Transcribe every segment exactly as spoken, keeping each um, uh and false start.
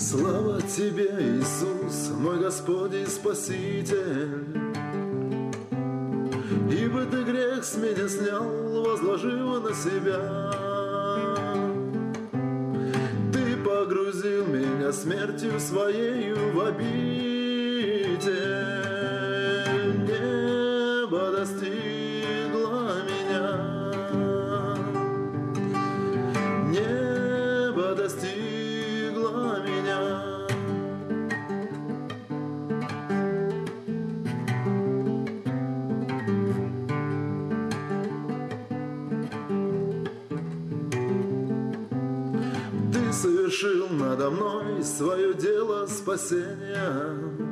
Слава Тебе, Иисус, мой Господь и Спаситель, ибо Ты грех с меня снял, возложив на себя. Ты погрузил меня смертью Своею в обитель. Небо достигло меня, небо достигло меня. Ты совершил надо мной свое дело спасения.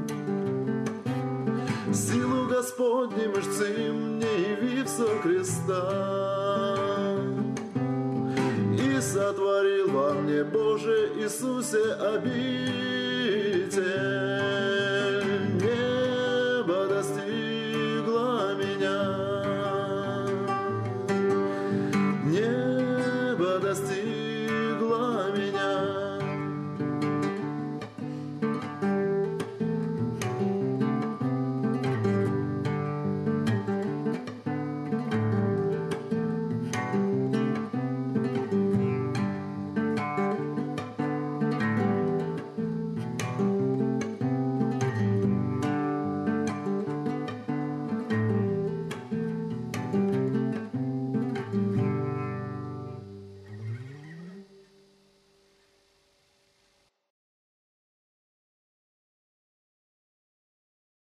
Силу Господней мышцы мне явив со креста, и сотворил во мне, Боже Иисусе, обитель.